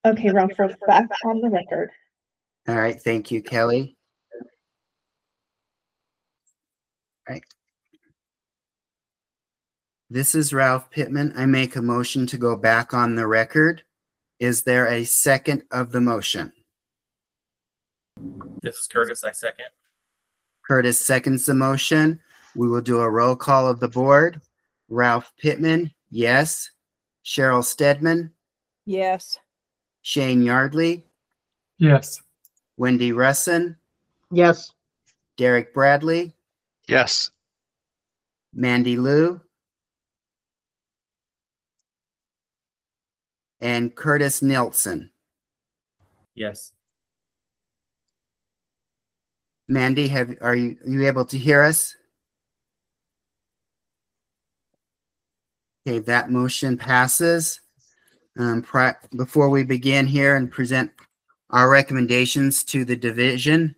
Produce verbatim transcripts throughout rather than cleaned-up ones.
Okay, Ralph, we're back on the record. All right, thank you, Kelly. All right. This is Ralph Pittman. I make a motion to go back on the record. Is there a second of the motion? This is Curtis. I second. Curtis seconds the motion. We will do a roll call of the board. Ralph Pittman, yes. Cheryl Stedman, Yes. Shane Yardley, Yes. Wendy Russin, Yes. Derek Bradley, Yes. Mandy Lou, and Curtis Nilsson. Yes. Mandy, have are you, are you able to hear us? Okay, that motion passes. Um, pri before we begin here and present our recommendations to the division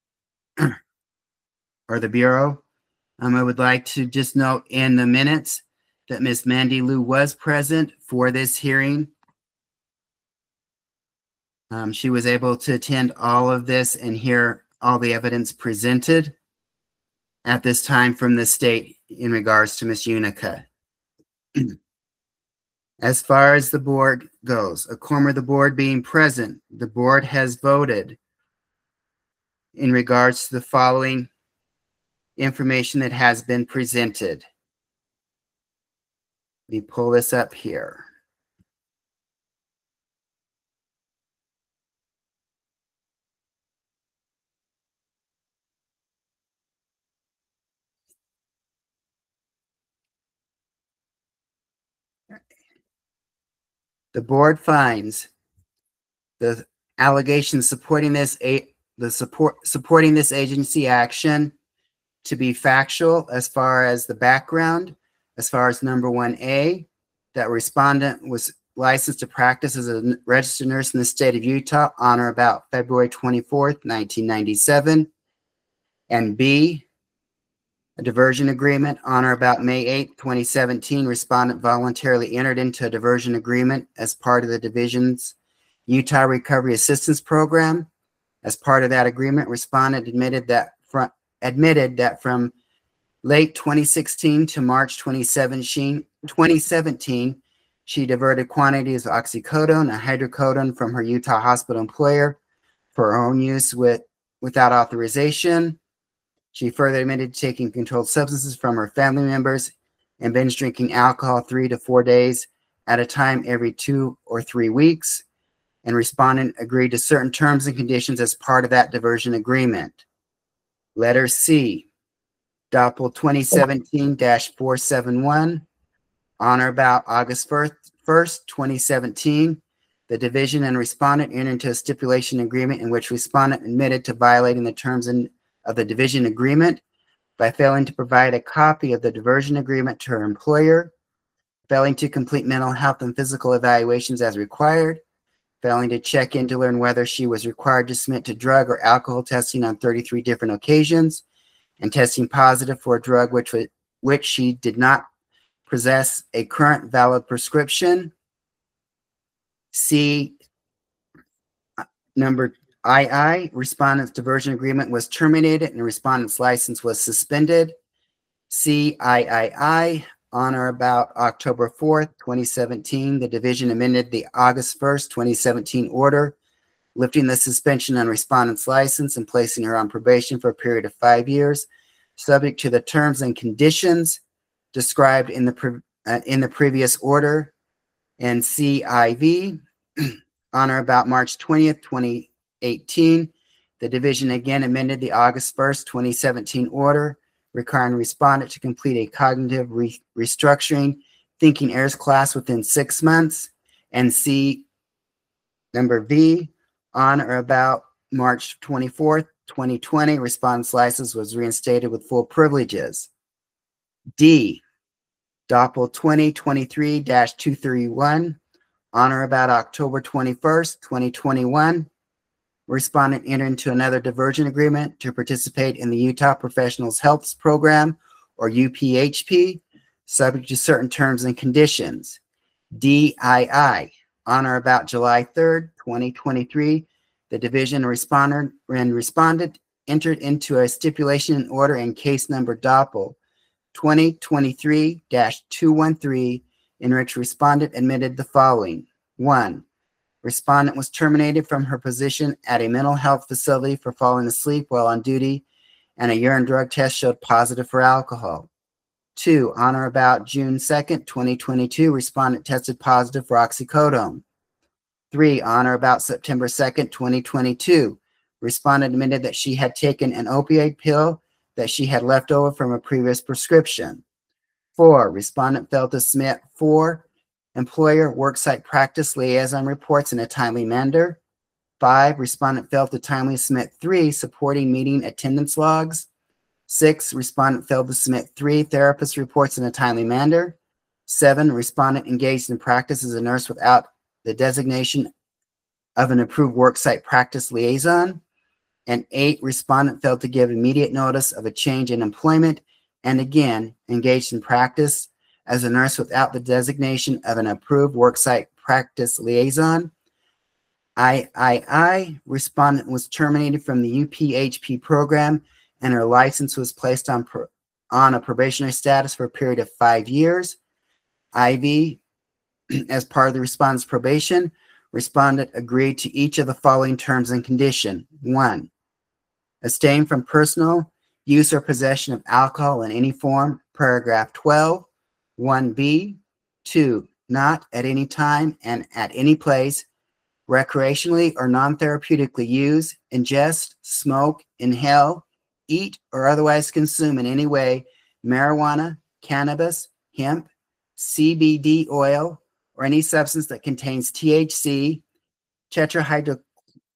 or the Bureau, um, I would like to just note in the minutes that Miss Mandy Lou was present for this hearing. Um, she was able to attend all of this and hear all the evidence presented at this time from the state in regards to Miss Unica. As far as the board goes, a quorum of the board being present, the board has voted in regards to the following information that has been presented. Let me pull this up here. The board finds the allegations supporting this a the support supporting this agency action to be factual as far as the background, as far as number one A, that respondent was licensed to practice as a registered nurse in the state of Utah on or about February twenty-fourth, nineteen ninety-seven, and B, a diversion agreement on or about May eighth, twenty seventeen. Respondent voluntarily entered into a diversion agreement as part of the division's Utah Recovery Assistance Program. As part of that agreement, respondent admitted that from admitted that from late twenty sixteen to March twenty seventeen, she diverted quantities of oxycodone and hydrocodone from her Utah hospital employer for her own use with without authorization. She further admitted to taking controlled substances from her family members and binge drinking alcohol three to four days at a time every two or three weeks. And respondent agreed to certain terms and conditions as part of that diversion agreement. Letter C, Doppel twenty seventeen dash four seventy-one, on or about August first, twenty seventeen, the division and respondent entered into a stipulation agreement in which respondent admitted to violating the terms in of the division agreement by failing to provide a copy of the diversion agreement to her employer, failing to complete mental health and physical evaluations as required, failing to check in to learn whether she was required to submit to drug or alcohol testing on thirty-three different occasions, and testing positive for a drug which, which she did not possess a current valid prescription. C, number I I, respondent's diversion agreement was terminated and the respondent's license was suspended. C I I I, on or about October fourth, twenty seventeen, the division amended the August first, twenty seventeen order, lifting the suspension on respondent's license and placing her on probation for a period of five years, subject to the terms and conditions described in the, pre uh, in the previous order. And C I V, on or about March twentieth, twenty eighteen, the division again amended the August first, twenty seventeen order, requiring respondent to complete a cognitive re restructuring thinking errors class within six months. And C, number V, on or about March twenty-fourth, twenty twenty, respondent's license was reinstated with full privileges. D, Doppel twenty twenty-three dash two thirty-one, on or about October twenty-first, twenty twenty-one, respondent entered into another diversion agreement to participate in the Utah Professionals Health Program, or U P H P, subject to certain terms and conditions. D I I, on or about July third, twenty twenty-three, the division responder and respondent entered into a stipulation order in case number Doppel twenty twenty-three dash two one three, in which respondent admitted the following. One, respondent was terminated from her position at a mental health facility for falling asleep while on duty, and a urine drug test showed positive for alcohol. Two, on or about June second, twenty twenty-two, respondent tested positive for oxycodone. Three, on or about September second, twenty twenty-two, respondent admitted that she had taken an opioid pill that she had left over from a previous prescription. Four, respondent failed to submit four employer worksite practice liaison reports in a timely manner. Five, respondent failed to timely submit three supporting meeting attendance logs. Six, respondent failed to submit three therapist reports in a timely manner. Seven, respondent engaged in practice as a nurse without the designation of an approved worksite practice liaison. And eight, respondent failed to give immediate notice of a change in employment and again engaged in practice as a nurse without the designation of an approved worksite practice liaison. I I I, respondent was terminated from the U P H P program and her license was placed on, pro, on a probationary status for a period of five years. I V, as part of the respondent's probation, respondent agreed to each of the following terms and condition. One, abstain from personal use or possession of alcohol in any form, paragraph twelve. one B, two, not at any time and at any place, recreationally or non-therapeutically use, ingest, smoke, inhale, eat, or otherwise consume in any way marijuana, cannabis, hemp, C B D oil, or any substance that contains T H C, tetrahydrocannabinol,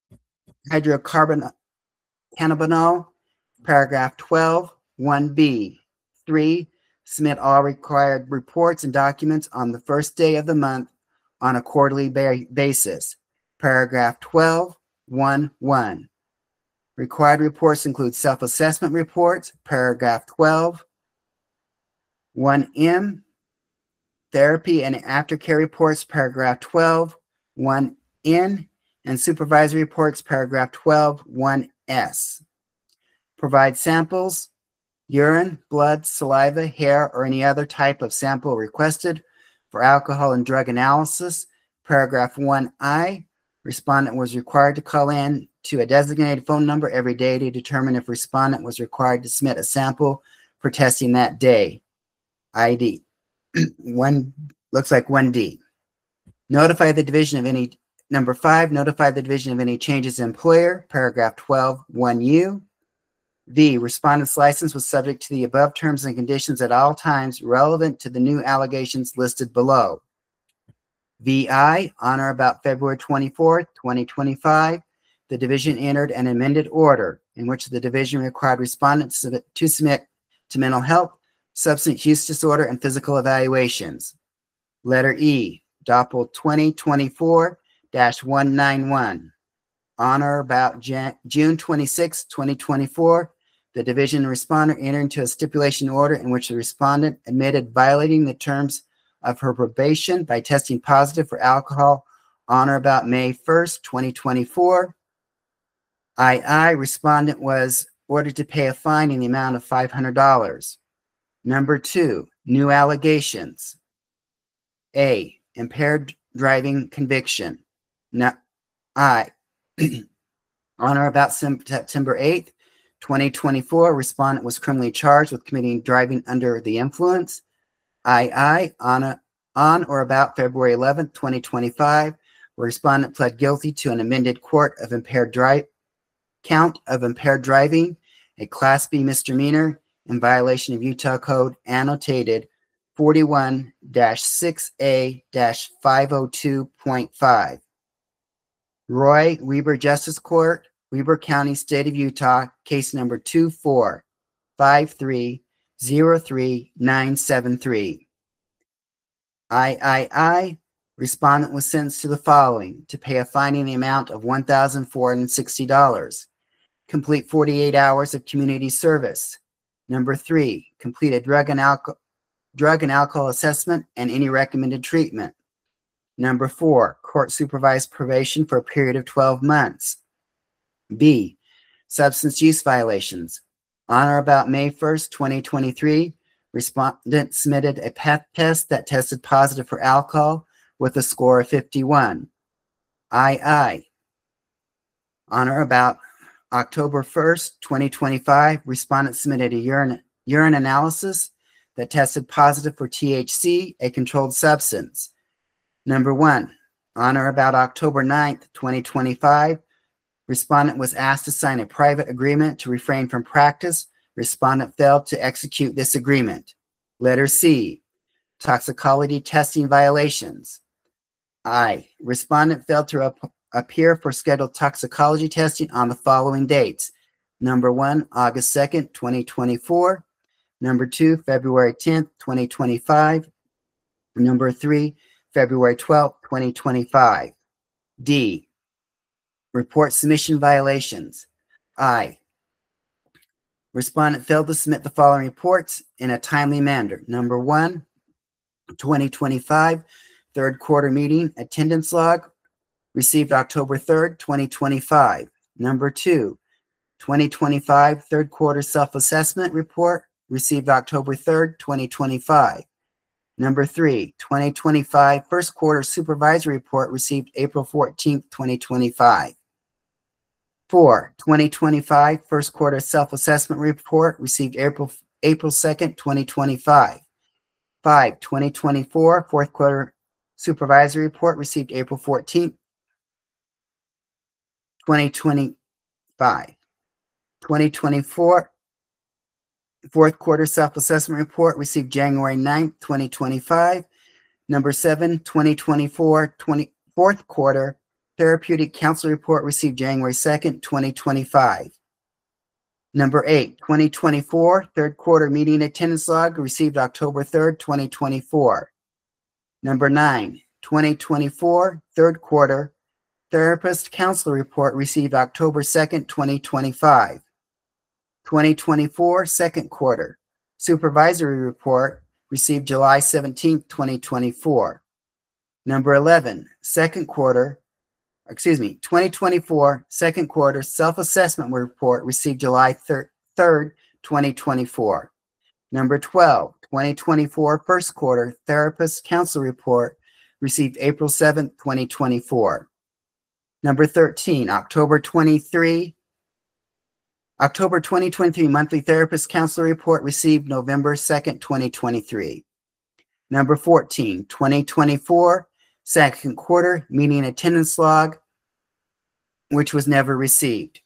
paragraph twelve, one B. Three, submit all required reports and documents on the first day of the month on a quarterly ba basis. Paragraph twelve, one one. Required reports include self-assessment reports, paragraph twelve. one M, therapy and aftercare reports, paragraph twelve. one N, and supervisory reports, paragraph twelve. one S. Provide samples, urine, blood, saliva, hair, or any other type of sample requested for alcohol and drug analysis, paragraph one I. Respondent was required to call in to a designated phone number every day to determine if respondent was required to submit a sample for testing that day. I D. One looks like one D. Notify the division of any, number five, notify the division of any changes in employer, paragraph twelve, one U. V, respondent's license was subject to the above terms and conditions at all times relevant to the new allegations listed below. V I, on or about February twenty-fourth, twenty twenty-five, the division entered an amended order in which the division required respondents to submit to mental health, substance use disorder, and physical evaluations. Letter E, Doppel twenty twenty-four dash one ninety-one. On or about Jan June twenty-sixth, twenty twenty-four, the division responder entered into a stipulation order in which the respondent admitted violating the terms of her probation by testing positive for alcohol on or about May first, twenty twenty-four. I I, respondent was ordered to pay a fine in the amount of five hundred dollars. Number two, new allegations. A, impaired driving conviction. Now, I, on or about September eighth, twenty twenty-four, respondent was criminally charged with committing driving under the influence. I I, on, a, on or about February eleventh, twenty twenty-five, where respondent pled guilty to an amended court of impaired drive count of impaired driving, a Class B misdemeanor in violation of Utah Code annotated forty-one dash six A dash five oh two point five. Roy Weber Justice Court, Weber County, State of Utah, case number two four five three zero three nine seven three. I I I, respondent was sentenced to the following: to pay a fine in the amount of one thousand four hundred sixty dollars, complete forty-eight hours of community service. Number three, complete a drug and alcohol drug and alcohol assessment and any recommended treatment. Number four, court supervised probation for a period of twelve months. B, substance use violations. On or about May first, twenty twenty-three, respondent submitted a P E T test that tested positive for alcohol with a score of fifty-one. I I, on or about October first, twenty twenty-five, respondent submitted a urine, urine analysis that tested positive for T H C, a controlled substance. Number one, on or about October ninth, twenty twenty-five, respondent was asked to sign a private agreement to refrain from practice. Respondent failed to execute this agreement. Letter C, toxicology testing violations. I, respondent failed to ap appear for scheduled toxicology testing on the following dates. Number one, August second, twenty twenty-four. Number two, February tenth, twenty twenty-five. Number three, February twelfth, twenty twenty-five. D, report submission violations. I, respondent failed to submit the following reports in a timely manner. Number one, twenty twenty-five, third quarter meeting attendance log, received October third, twenty twenty-five. Number two, twenty twenty-five, third quarter self-assessment report, received October third, twenty twenty-five. Number three, twenty twenty-five, first quarter supervisory report, received April fourteenth, twenty twenty-five. Four, twenty twenty-five, first quarter self-assessment report, received April, April second, twenty twenty-five. Five, twenty twenty-four, fourth quarter supervisory report, received April fourteenth, twenty twenty-five. twenty twenty-four, fourth quarter self-assessment report, received January ninth, twenty twenty-five. Number seven, twenty twenty-four, twenty, fourth quarter therapeutic council report, received January second, twenty twenty-five. Number eight, twenty twenty-four, third quarter meeting attendance log, received October third, twenty twenty-four. Number nine, twenty twenty-four, third quarter therapist council report, received October second, twenty twenty-five. twenty twenty-four, second quarter supervisory report, received July seventeenth, twenty twenty-four. Number eleven, second quarter, excuse me, twenty twenty-four, second quarter self-assessment report, received July third, twenty twenty-four. Number twelve, twenty twenty-four, first quarter therapist council report, received April seventh, twenty twenty-four. Number thirteen, October twenty-three, October twenty twenty-three monthly therapist council report, received November second, twenty twenty-three. Number fourteen, twenty twenty-four, second quarter meeting attendance log, which was never received.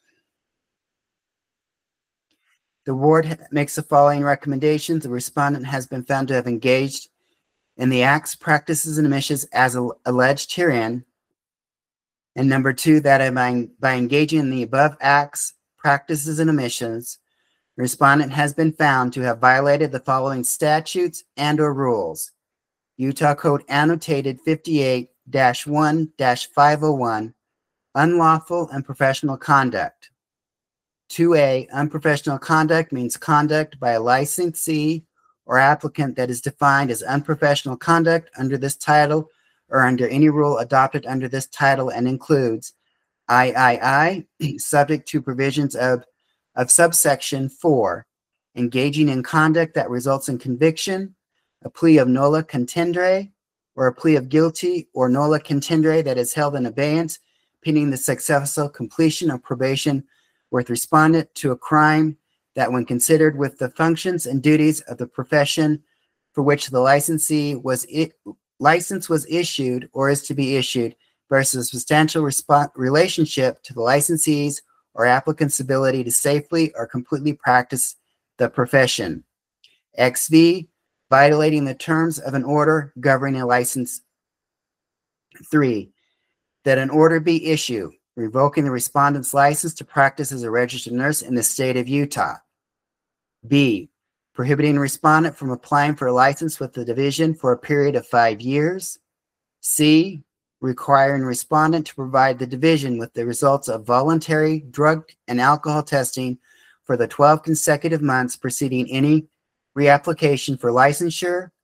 The board makes the following recommendations. The respondent has been found to have engaged in the acts, practices, and omissions as alleged herein. And number two, that by, by engaging in the above acts, practices, and omissions, the respondent has been found to have violated the following statutes and or rules. Utah Code annotated fifty-eight dash one dash five oh one, unlawful and professional conduct. two A, unprofessional conduct means conduct by a licensee or applicant that is defined as unprofessional conduct under this title or under any rule adopted under this title and includes I I I, subject to provisions of, of subsection four, engaging in conduct that results in conviction, a plea of nolla contendere, or a plea of guilty or nolla contendere that is held in abeyance pending the successful completion of probation with respondent to a crime that when considered with the functions and duties of the profession for which the licensee was it, license was issued or is to be issued versus substantial relationship to the licensee's or applicant's ability to safely or completely practice the profession. X V, violating the terms of an order governing a license. Three, that an order be issued revoking the respondent's license to practice as a registered nurse in the state of Utah. B, prohibiting a respondent from applying for a license with the division for a period of five years. C, requiring respondent to provide the division with the results of voluntary drug and alcohol testing for the twelve consecutive months preceding any reapplication for licensure.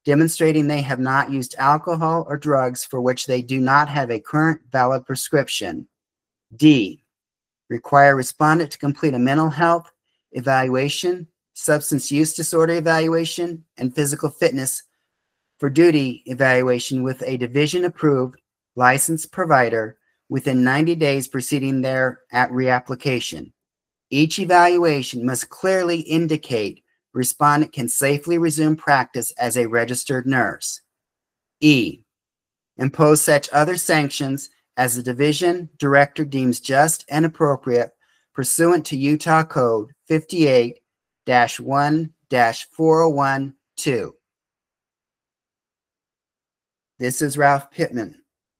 demonstrating they have not used alcohol or drugs for which they do not have a current valid prescription. D, require respondent to complete a mental health evaluation, substance use disorder evaluation, and physical fitness for duty evaluation with a division-approved licensed provider within ninety days preceding their at reapplication. Each evaluation must clearly indicate respondent can safely resume practice as a registered nurse. E, impose such other sanctions as the division director deems just and appropriate pursuant to Utah Code fifty-eight dash one dash four oh one two. This is Ralph Pittman,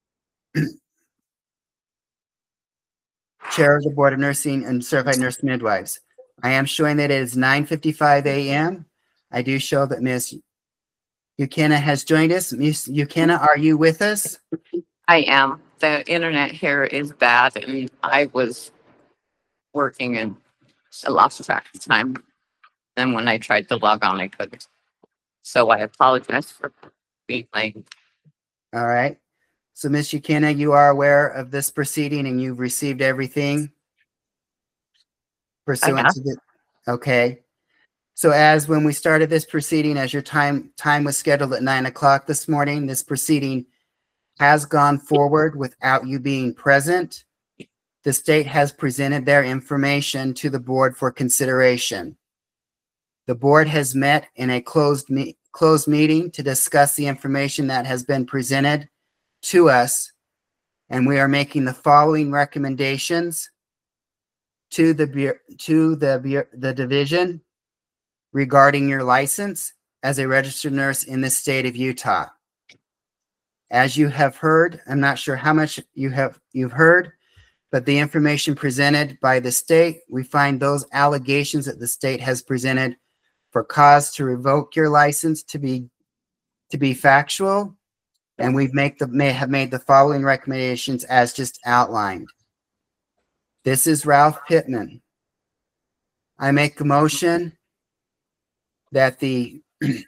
Chair of the Board of Nursing and Certified Nurse Midwives. I am showing that it is nine fifty-five a m I do show that Miz Buchanan has joined us. Miz Buchanan, are you with us? I am. The internet here is bad and I was working and I lost track of time. Then when I tried to log on, I couldn't. So I apologize for being late. All right. So, Miz Buchanan, you are aware of this proceeding and you've received everything pursuant have. to the, okay. So as when we started this proceeding, as your time time was scheduled at nine o'clock this morning, this proceeding has gone forward without you being present. The state has presented their information to the board for consideration. The board has met in a closed me closed meeting to discuss the information that has been presented to us, and we are making the following recommendations to the bu- to the bu- the division regarding your license as a registered nurse in the state of Utah. As you have heard, I'm not sure how much you have you've heard, but the information presented by the state, we find those allegations that the state has presented for cause to revoke your license to be to be factual, and we've make the may have made the following recommendations as just outlined. This is Ralph Pittman. I make a motion that the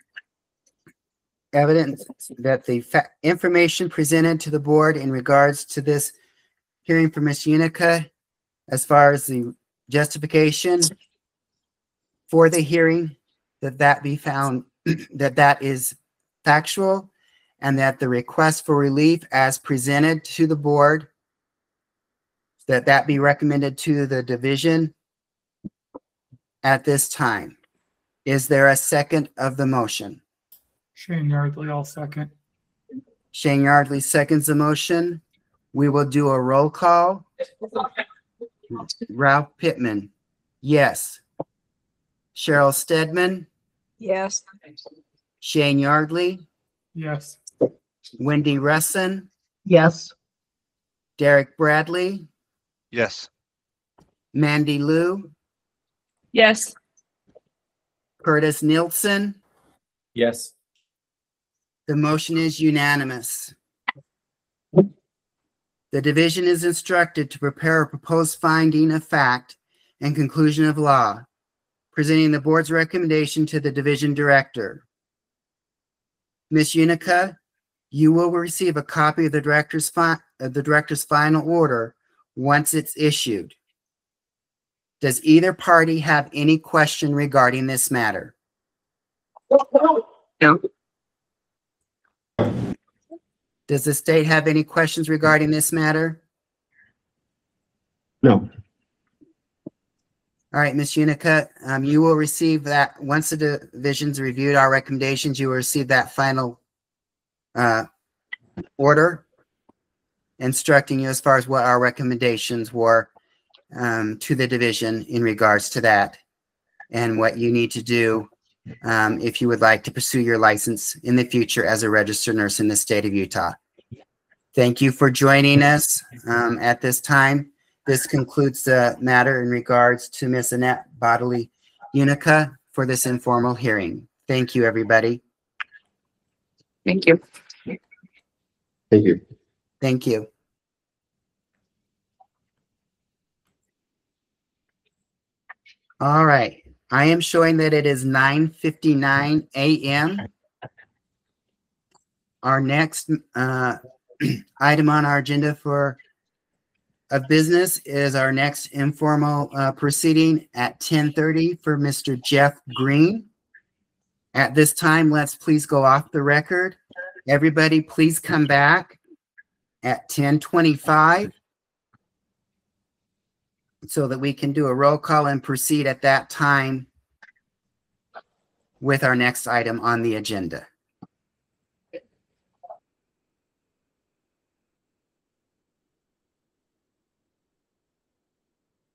evidence that the fa- information presented to the board in regards to this hearing for Miz Unica, as far as the justification for the hearing, that that be found, that that is factual, and that the request for relief as presented to the board, that that be recommended to the division at this time. Is there a second of the motion? Shane Yardley, I'll second. Shane Yardley seconds the motion. We will do a roll call. Ralph Pittman, yes. Cheryl Stedman, Yes. Shane Yardley, Yes. Wendy Russin, Yes. Derek Bradley, Yes. Mandy Lou, Yes. Curtis Nielsen. Yes. The motion is unanimous. The division is instructed to prepare a proposed finding of fact and conclusion of law, presenting the board's recommendation to the division director. Miz Unica, you will receive a copy of the director's fi- of the director's final order once it's issued. Does either party have any question regarding this matter? No. Does the state have any questions regarding this matter? No. All right, Miz Unica, um, you will receive that, once the division's reviewed our recommendations, you will receive that final uh, order instructing you as far as what our recommendations were um, to the division in regards to that and what you need to do um, if you would like to pursue your license in the future as a registered nurse in the state of Utah. Thank you for joining us um, at this time. This concludes the matter in regards to Miz Annette Bodley Unica for this informal hearing. Thank you, everybody. Thank you. Thank you. Thank you. All right. I am showing that it is nine fifty-nine a m our next uh, item on our agenda for of business is our next informal uh, proceeding at ten thirty for Mister Jeff Green. At this time, let's please go off the record. Everybody, please come back at ten twenty-five so that we can do a roll call and proceed at that time with our next item on the agenda.